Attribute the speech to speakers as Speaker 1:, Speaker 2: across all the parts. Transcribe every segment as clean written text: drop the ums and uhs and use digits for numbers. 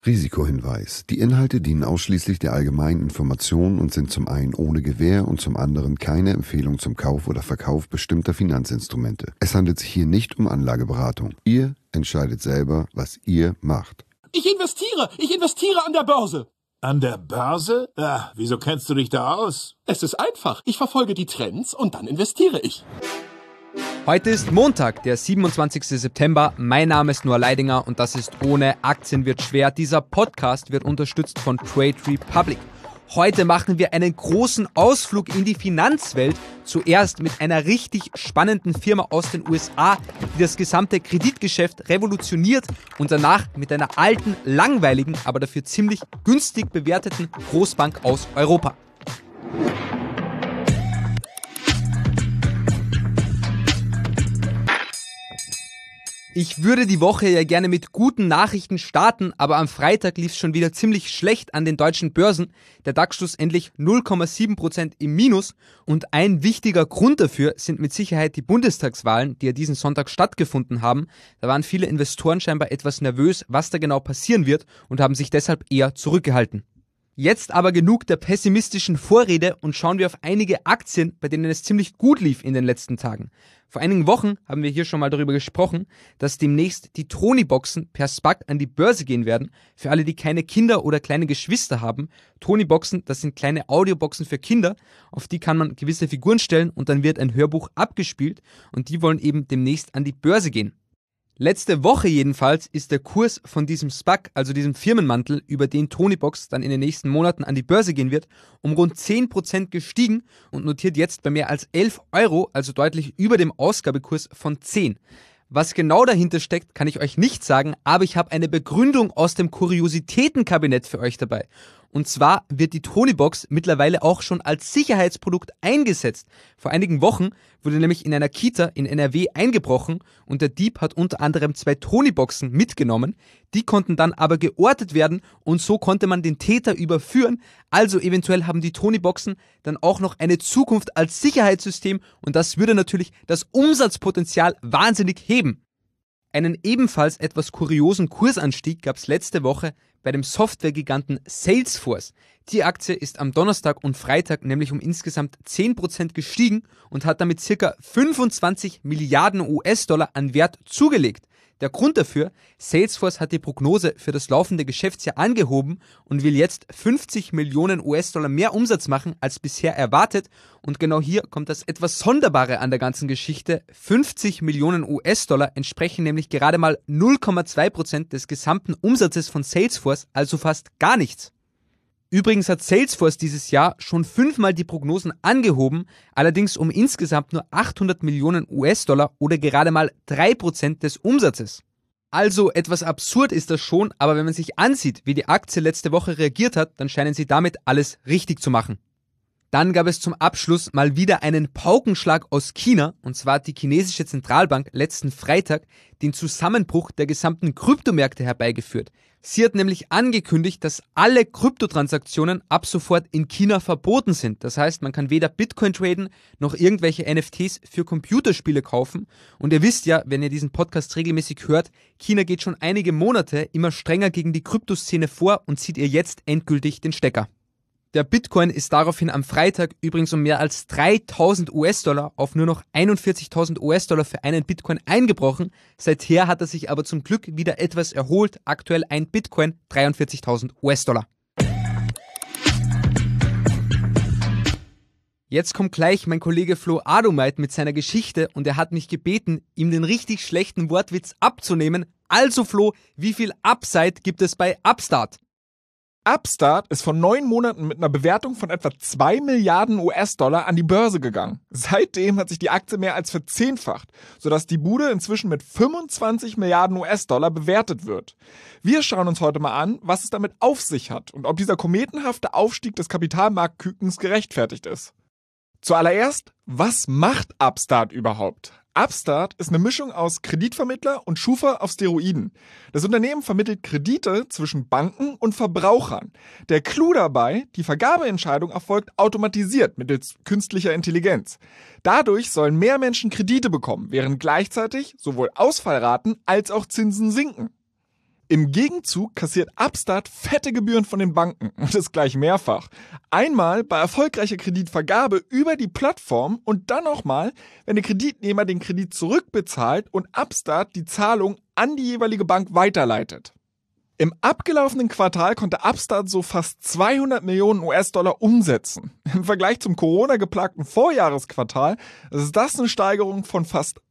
Speaker 1: Risikohinweis. Die Inhalte dienen ausschließlich der allgemeinen Information und sind zum einen ohne Gewähr und zum anderen keine Empfehlung zum Kauf oder Verkauf bestimmter Finanzinstrumente. Es handelt sich hier nicht um Anlageberatung. Ihr entscheidet selber, was ihr macht.
Speaker 2: Ich investiere an der Börse.
Speaker 3: An der Börse? Ja, wieso kennst du dich da aus?
Speaker 2: Es ist einfach. Ich verfolge die Trends und dann investiere ich.
Speaker 4: Heute ist Montag, der 27. September. Mein Name ist Noah Leidinger und das ist Ohne Aktien wird schwer. Dieser Podcast wird unterstützt von Trade Republic. Heute machen wir einen großen Ausflug in die Finanzwelt. Zuerst mit einer richtig spannenden Firma aus den USA, die das gesamte Kreditgeschäft revolutioniert, und danach mit einer alten, langweiligen, aber dafür ziemlich günstig bewerteten Großbank aus Europa. Ich würde die Woche ja gerne mit guten Nachrichten starten, aber am Freitag lief es schon wieder ziemlich schlecht an den deutschen Börsen. Der DAX schlussendlich 0,7% im Minus, und ein wichtiger Grund dafür sind mit Sicherheit die Bundestagswahlen, die ja diesen Sonntag stattgefunden haben. Da waren viele Investoren scheinbar etwas nervös, was da genau passieren wird, und haben sich deshalb eher zurückgehalten. Jetzt aber genug der pessimistischen Vorrede und schauen wir auf einige Aktien, bei denen es ziemlich gut lief in den letzten Tagen. Vor einigen Wochen haben wir hier schon mal darüber gesprochen, dass demnächst die Tonyboxen per SPAC an die Börse gehen werden. Für alle, die keine Kinder oder kleine Geschwister haben. Tonyboxen, das sind kleine Audioboxen für Kinder, auf die kann man gewisse Figuren stellen und dann wird ein Hörbuch abgespielt, und die wollen eben demnächst an die Börse gehen. Letzte Woche jedenfalls ist der Kurs von diesem SPAC, also diesem Firmenmantel, über den Tonybox dann in den nächsten Monaten an die Börse gehen wird, um rund 10% gestiegen und notiert jetzt bei mehr als 11 Euro, also deutlich über dem Ausgabekurs von 10. Was genau dahinter steckt, kann ich euch nicht sagen, aber ich habe eine Begründung aus dem Kuriositätenkabinett für euch dabei. Und zwar wird die Tonybox mittlerweile auch schon als Sicherheitsprodukt eingesetzt. Vor einigen Wochen wurde nämlich in einer Kita in NRW eingebrochen und der Dieb hat unter anderem 2 Tonyboxen mitgenommen. Die konnten dann aber geortet werden und so konnte man den Täter überführen. Also eventuell haben die Tonyboxen dann auch noch eine Zukunft als Sicherheitssystem, und das würde natürlich das Umsatzpotenzial wahnsinnig heben. Einen ebenfalls etwas kuriosen Kursanstieg gab es letzte Woche bei dem Softwaregiganten Salesforce. Die Aktie ist am Donnerstag und Freitag nämlich um insgesamt 10% gestiegen und hat damit ca. 25 Milliarden US-Dollar an Wert zugelegt. Der Grund dafür: Salesforce hat die Prognose für das laufende Geschäftsjahr angehoben und will jetzt 50 Millionen US-Dollar mehr Umsatz machen als bisher erwartet. Und genau hier kommt das etwas Sonderbare an der ganzen Geschichte. 50 Millionen US-Dollar entsprechen nämlich gerade mal 0,2% des gesamten Umsatzes von Salesforce, also fast gar nichts. Übrigens hat Salesforce dieses Jahr schon 5-mal die Prognosen angehoben, allerdings um insgesamt nur 800 Millionen US-Dollar oder gerade mal 3% des Umsatzes. Also etwas absurd ist das schon, aber wenn man sich ansieht, wie die Aktie letzte Woche reagiert hat, dann scheinen sie damit alles richtig zu machen. Dann gab es zum Abschluss mal wieder einen Paukenschlag aus China, und zwar hat die chinesische Zentralbank letzten Freitag den Zusammenbruch der gesamten Kryptomärkte herbeigeführt. Sie hat nämlich angekündigt, dass alle Kryptotransaktionen ab sofort in China verboten sind. Das heißt, man kann weder Bitcoin traden noch irgendwelche NFTs für Computerspiele kaufen. Und ihr wisst ja, wenn ihr diesen Podcast regelmäßig hört, China geht schon einige Monate immer strenger gegen die Kryptoszene vor und zieht ihr jetzt endgültig den Stecker. Der Bitcoin ist daraufhin am Freitag übrigens um mehr als 3.000 US-Dollar auf nur noch 41.000 US-Dollar für einen Bitcoin eingebrochen. Seither hat er sich aber zum Glück wieder etwas erholt. Aktuell ein Bitcoin 43.000 US-Dollar. Jetzt kommt gleich mein Kollege Flo Adomait mit seiner Geschichte und er hat mich gebeten, ihm den richtig schlechten Wortwitz abzunehmen. Also Flo, wie viel Upside gibt es bei Upstart?
Speaker 5: Upstart ist vor 9 Monaten mit einer Bewertung von etwa 2 Milliarden US-Dollar an die Börse gegangen. Seitdem hat sich die Aktie mehr als verzehnfacht, sodass die Bude inzwischen mit 25 Milliarden US-Dollar bewertet wird. Wir schauen uns heute mal an, was es damit auf sich hat und ob dieser kometenhafte Aufstieg des Kapitalmarktkükens gerechtfertigt ist. Zuallererst, was macht Upstart überhaupt? Upstart ist eine Mischung aus Kreditvermittler und Schufa auf Steroiden. Das Unternehmen vermittelt Kredite zwischen Banken und Verbrauchern. Der Clou dabei: die Vergabeentscheidung erfolgt automatisiert mittels künstlicher Intelligenz. Dadurch sollen mehr Menschen Kredite bekommen, während gleichzeitig sowohl Ausfallraten als auch Zinsen sinken. Im Gegenzug kassiert Upstart fette Gebühren von den Banken und das gleich mehrfach. Einmal bei erfolgreicher Kreditvergabe über die Plattform und dann nochmal, wenn der Kreditnehmer den Kredit zurückbezahlt und Upstart die Zahlung an die jeweilige Bank weiterleitet. Im abgelaufenen Quartal konnte Upstart so fast 200 Millionen US-Dollar umsetzen. Im Vergleich zum Corona-geplagten Vorjahresquartal ist das eine Steigerung von fast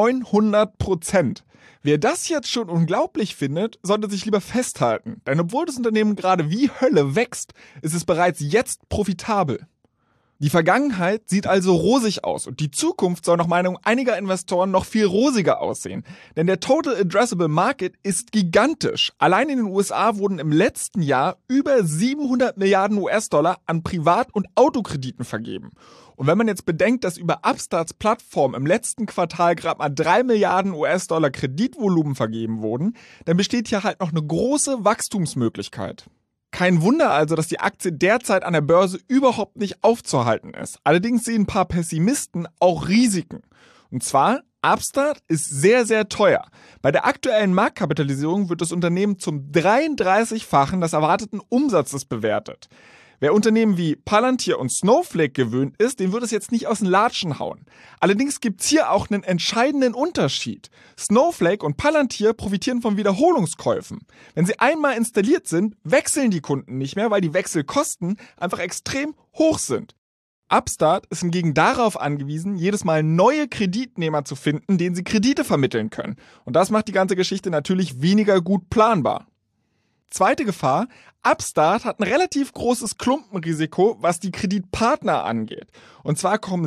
Speaker 5: 900%. Wer das jetzt schon unglaublich findet, sollte sich lieber festhalten. Denn obwohl das Unternehmen gerade wie Hölle wächst, ist es bereits jetzt profitabel. Die Vergangenheit sieht also rosig aus und die Zukunft soll nach Meinung einiger Investoren noch viel rosiger aussehen. Denn der Total Addressable Market ist gigantisch. Allein in den USA wurden im letzten Jahr über 700 Milliarden US-Dollar an Privat- und Autokrediten vergeben. Und wenn man jetzt bedenkt, dass über Upstarts Plattform im letzten Quartal gerade mal 3 Milliarden US-Dollar Kreditvolumen vergeben wurden, dann besteht hier halt noch eine große Wachstumsmöglichkeit. Kein Wunder also, dass die Aktie derzeit an der Börse überhaupt nicht aufzuhalten ist. Allerdings sehen ein paar Pessimisten auch Risiken. Und zwar, Upstart ist sehr, sehr teuer. Bei der aktuellen Marktkapitalisierung wird das Unternehmen zum 33-fachen des erwarteten Umsatzes bewertet. Wer Unternehmen wie Palantir und Snowflake gewöhnt ist, den wird es jetzt nicht aus den Latschen hauen. Allerdings gibt's hier auch einen entscheidenden Unterschied. Snowflake und Palantir profitieren von Wiederholungskäufen. Wenn sie einmal installiert sind, wechseln die Kunden nicht mehr, weil die Wechselkosten einfach extrem hoch sind. Upstart ist hingegen darauf angewiesen, jedes Mal neue Kreditnehmer zu finden, denen sie Kredite vermitteln können. Und das macht die ganze Geschichte natürlich weniger gut planbar. Zweite Gefahr, Upstart hat ein relativ großes Klumpenrisiko, was die Kreditpartner angeht. Und zwar kommen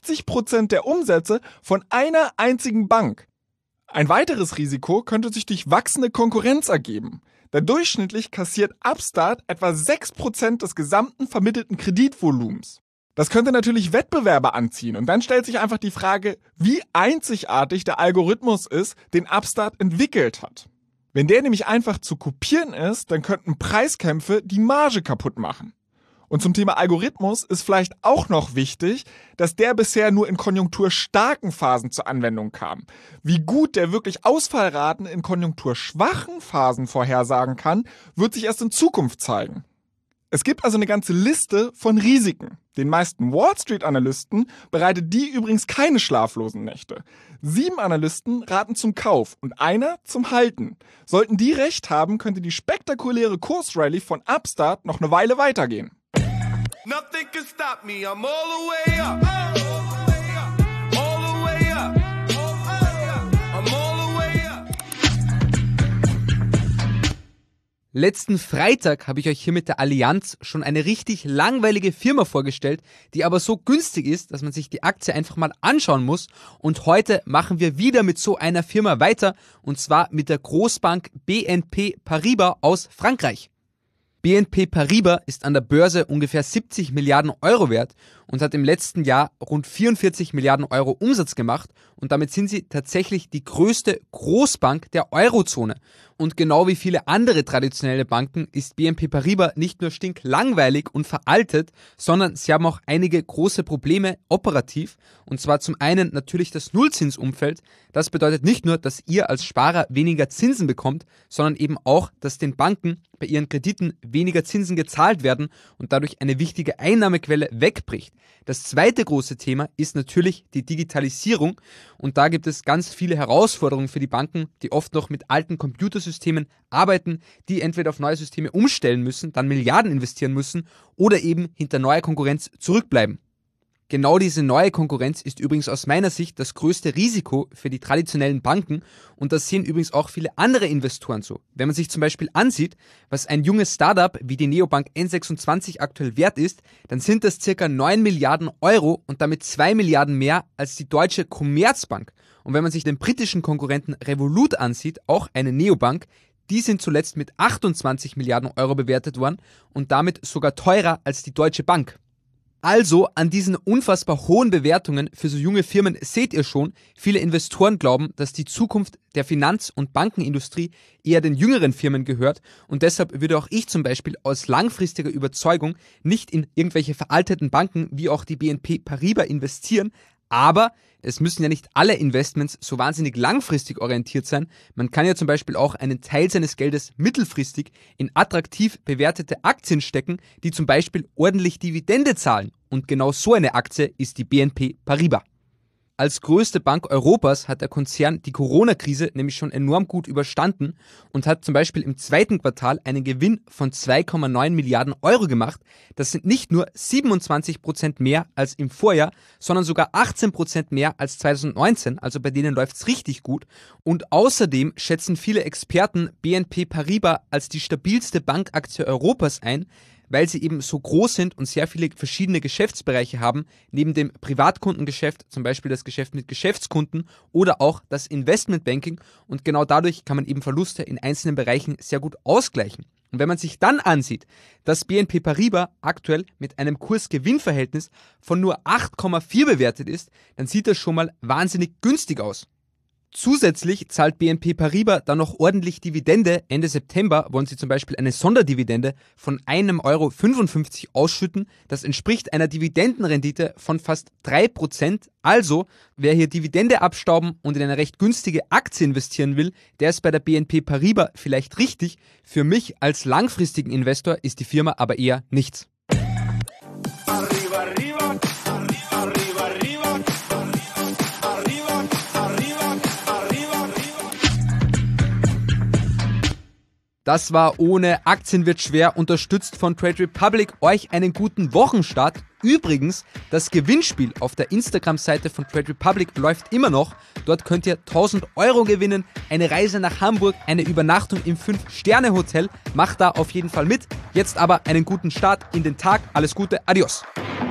Speaker 5: 60% der Umsätze von einer einzigen Bank. Ein weiteres Risiko könnte sich durch wachsende Konkurrenz ergeben. Denn durchschnittlich kassiert Upstart etwa 6% des gesamten vermittelten Kreditvolumens. Das könnte natürlich Wettbewerber anziehen und dann stellt sich einfach die Frage, wie einzigartig der Algorithmus ist, den Upstart entwickelt hat. Wenn der nämlich einfach zu kopieren ist, dann könnten Preiskämpfe die Marge kaputt machen. Und zum Thema Algorithmus ist vielleicht auch noch wichtig, dass der bisher nur in konjunkturstarken Phasen zur Anwendung kam. Wie gut der wirklich Ausfallraten in konjunkturschwachen Phasen vorhersagen kann, wird sich erst in Zukunft zeigen. Es gibt also eine ganze Liste von Risiken. Den meisten Wall Street Analysten bereitet die übrigens keine schlaflosen Nächte. 7 Analysten raten zum Kauf und einer zum Halten. Sollten die recht haben, könnte die spektakuläre Kursrallye von Upstart noch eine Weile weitergehen.
Speaker 6: Nothing can stop me, I'm all the way up. All the way up. I'm all the way up.
Speaker 4: Letzten Freitag habe ich euch hier mit der Allianz schon eine richtig langweilige Firma vorgestellt, die aber so günstig ist, dass man sich die Aktie einfach mal anschauen muss. Und heute machen wir wieder mit so einer Firma weiter, und zwar mit der Großbank BNP Paribas aus Frankreich. BNP Paribas ist an der Börse ungefähr 70 Milliarden Euro wert und hat im letzten Jahr rund 44 Milliarden Euro Umsatz gemacht und damit sind sie tatsächlich die größte Großbank der Eurozone. Und genau wie viele andere traditionelle Banken ist BNP Paribas nicht nur stinklangweilig und veraltet, sondern sie haben auch einige große Probleme operativ. Und zwar zum einen natürlich das Nullzinsumfeld. Das bedeutet nicht nur, dass ihr als Sparer weniger Zinsen bekommt, sondern eben auch, dass den Banken bei ihren Krediten weniger Zinsen gezahlt werden und dadurch eine wichtige Einnahmequelle wegbricht. Das zweite große Thema ist natürlich die Digitalisierung und da gibt es ganz viele Herausforderungen für die Banken, die oft noch mit alten Computersystemen arbeiten, die entweder auf neue Systeme umstellen müssen, dann Milliarden investieren müssen oder eben hinter neuer Konkurrenz zurückbleiben. Genau diese neue Konkurrenz ist übrigens aus meiner Sicht das größte Risiko für die traditionellen Banken und das sehen übrigens auch viele andere Investoren so. Wenn man sich zum Beispiel ansieht, was ein junges Startup wie die Neobank N26 aktuell wert ist, dann sind das ca. 9 Milliarden Euro und damit 2 Milliarden mehr als die deutsche Commerzbank. Und wenn man sich den britischen Konkurrenten Revolut ansieht, auch eine Neobank, die sind zuletzt mit 28 Milliarden Euro bewertet worden und damit sogar teurer als die Deutsche Bank. Also an diesen unfassbar hohen Bewertungen für so junge Firmen seht ihr schon, viele Investoren glauben, dass die Zukunft der Finanz- und Bankenindustrie eher den jüngeren Firmen gehört und deshalb würde auch ich zum Beispiel aus langfristiger Überzeugung nicht in irgendwelche veralteten Banken wie auch die BNP Paribas investieren, Aber es müssen ja nicht alle Investments so wahnsinnig langfristig orientiert sein. Man kann ja zum Beispiel auch einen Teil seines Geldes mittelfristig in attraktiv bewertete Aktien stecken, die zum Beispiel ordentlich Dividende zahlen. Und genau so eine Aktie ist die BNP Paribas. Als größte Bank Europas hat der Konzern die Corona-Krise nämlich schon enorm gut überstanden und hat zum Beispiel im zweiten Quartal einen Gewinn von 2,9 Milliarden Euro gemacht. Das sind nicht nur 27% mehr als im Vorjahr, sondern sogar 18% mehr als 2019, also bei denen läuft es richtig gut. Und außerdem schätzen viele Experten BNP Paribas als die stabilste Bankaktie Europas ein, weil sie eben so groß sind und sehr viele verschiedene Geschäftsbereiche haben, neben dem Privatkundengeschäft, zum Beispiel das Geschäft mit Geschäftskunden oder auch das Investmentbanking, und genau dadurch kann man eben Verluste in einzelnen Bereichen sehr gut ausgleichen. Und wenn man sich dann ansieht, dass BNP Paribas aktuell mit einem Kurs-Gewinn-Verhältnis von nur 8,4 bewertet ist, dann sieht das schon mal wahnsinnig günstig aus. Zusätzlich zahlt BNP Paribas dann noch ordentlich Dividende. Ende September wollen sie zum Beispiel eine Sonderdividende von 1,55 € ausschütten. Das entspricht einer Dividendenrendite von fast 3%. Also, wer hier Dividende abstauben und in eine recht günstige Aktie investieren will, der ist bei der BNP Paribas vielleicht richtig. Für mich als langfristigen Investor ist die Firma aber eher nichts.
Speaker 6: Arriba, arriba, arriba, arriba.
Speaker 4: Das war ohne Aktien wird schwer, unterstützt von Trade Republic. Euch einen guten Wochenstart. Übrigens, das Gewinnspiel auf der Instagram-Seite von Trade Republic läuft immer noch. Dort könnt ihr 1.000 € gewinnen, eine Reise nach Hamburg, eine Übernachtung im 5-Sterne-Hotel. Macht da auf jeden Fall mit. Jetzt aber einen guten Start in den Tag. Alles Gute, adios.